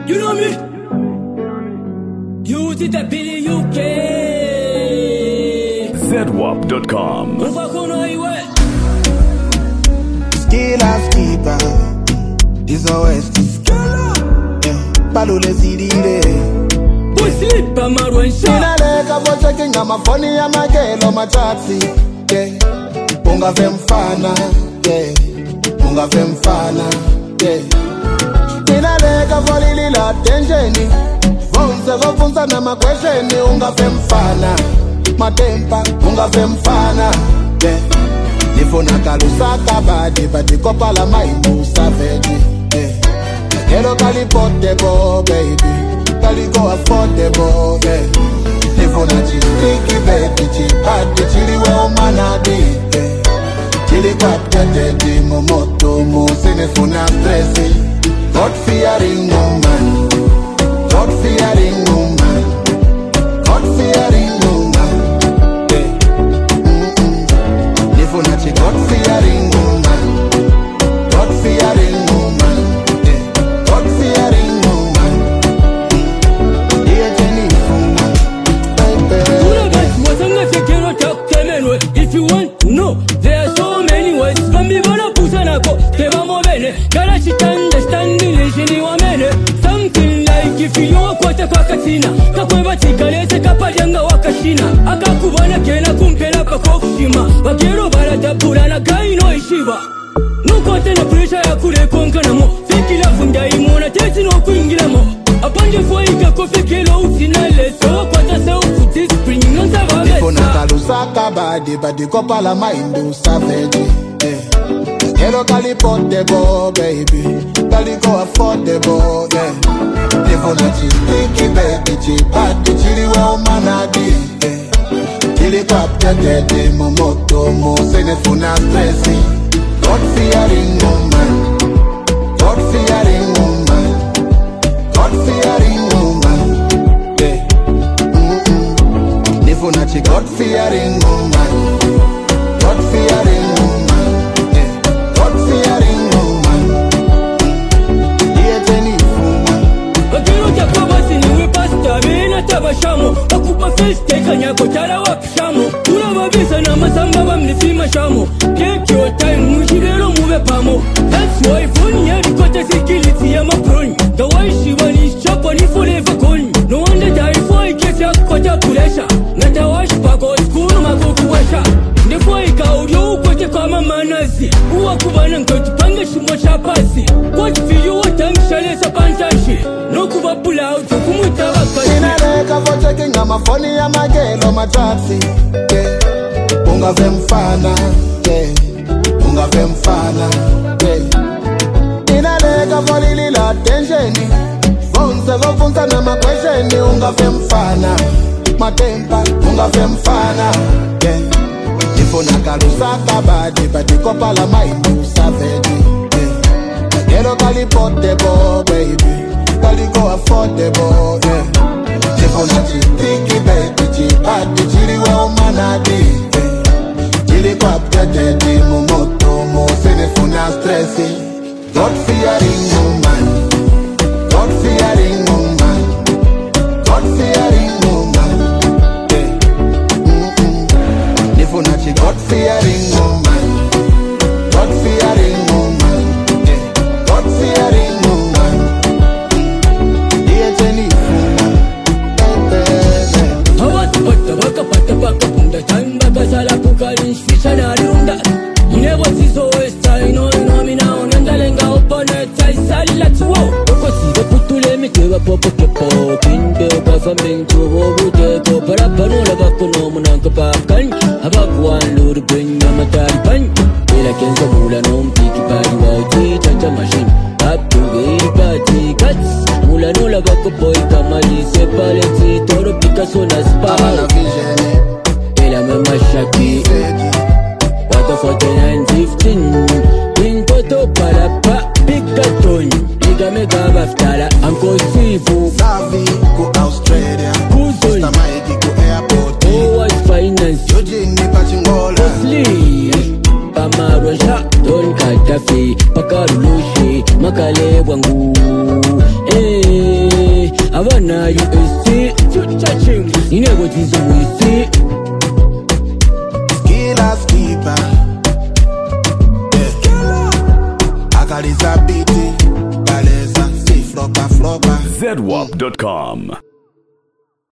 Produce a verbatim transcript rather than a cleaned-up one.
You know me? You did that Billy U K. zedwap dot com. Skill as keeper is always the skill. Balule zidile. Sleep, Marwan Shah. Ninaleka for checking on my phone, ya magelo machazi. Yeah, unga vemfana. Yeah, unga vemfana. Yeah, ninaleka for lili la tenjeni. Vonse vofunza na makwesheni. Unga vemfana. Matempa, unga vemfana. Yeah, nifuna kalusa kabadi, badi kopa la maindu savage. Yeah, hello kalipotebo, baby. Go affordable, yeah. Live on a chiki baby, chipati, chili well manadi, yeah. Chili kaptete, momoto, mo, senefuna stressy. God fearing woman, God fearing woman, God fearing woman, yeah. Mm-mm. Live on a chiki, God fearing woman, God fearing woman, yeah. God fearing woman. If you want to know, there are so many ways. From me, but I put on a go. They were more bene. Gotta shit understand the nation, one minute. Something like if you know what a quackatina. Kakova Tikalese Kapajanga Wakashina. Akakubana Kena Kumpela Pakoshima. Bakero Barata Purana Kaino Ishiba. No content of pressure, I could have conqueramo. Fiki la funda imona, testing no quingilamo. Upon the foyer, coffee kilo, finale, so what I sell to this spring. Kalusaka badi badi kopa la maindu savage. Yeah, hello kalipotebo, baby. Kaliko affordable, yeah. Nifuna chiki baby, chipati chili well manadi, yeah. Chili kaptete, momoto, mo, senefuna stressy. God fearing woman, God fearing woman, God fearing woman, yeah. Nifunachi God fearing woman, God fearing woman, yeah. God fearing woman, yeah, Jenny woman. Bakiro Jacoba siniwe pasta bena tabashamo. Akupa face take nyako tara wakishamo. Tura babisa na masamba bamnisima shamo. Take your time mushibero mube pamo. That's why phone ya dikote sikiliti ya makroni. The way she wani chapa ni forever gone. No wonder die for I get ya kota pressure. Natawash pako skuru makukuwasha. Ndefo ikaudio ukote kama manasi. Uwa kubana nkoti panga shumo chapasi. What feel you what time shale sa pantashi. No kuba pull out kumuta wakashi. Ninaleka for checking on my phone ya magelo machazi. Yeah, unga vemfana. Yeah, unga vemfana. Yeah, ninaleka for lili la tenjeni. Vonse vofunza na makwesheni. Unga vemfana. Matempa, unga vemfana, yeah. Nifuna kalusa kabadi, badi kopa la maindu savage, yeah. Hello kalipotebo, baby. Kaliko affordable, yeah. Nifuna chiki baby, chipati chili well manadi, yeah. Chili kaptete, momoto, mo, senefuna stressy. God fearing woman, God fearing woman, God fearing woman. God fearing woman, God fearing woman, yeah. God fearing woman, yeah, Jenny woman, baby. Hawatu pata baka pata baka punda time baka sala pukari fisha na runda. Never see so esta ino ino mi na onandalenga opone tai sala tuo. Oko si de putule mi tewa popo kepo kinde ka faming tuo bute ko para panola bako no munanka pakan. Abakwan lur benya matarpan. Ela kenza mula nom piki pari wauti chacha machine. Up to the party cuts. Mula nola bako boy kamali sepaleti toro Picasso na spa. Abana vision, ela me mashaki. Water forty-nine fifteen. In toto para pa Picaton. Liga mega baftala. Anko sifu. Savi go Australia. Kuzon. Samaiki go airport. Oh what finance. Yojini pachingola. Sleep. Marwan Shah, Don Katafi, Pakarushi, Makale Wangu. Eh. abana U S C Ninego tizo wisi Skilla skipper yeah. Akaliza biti Baleza si flopa flopa Z W A P dot com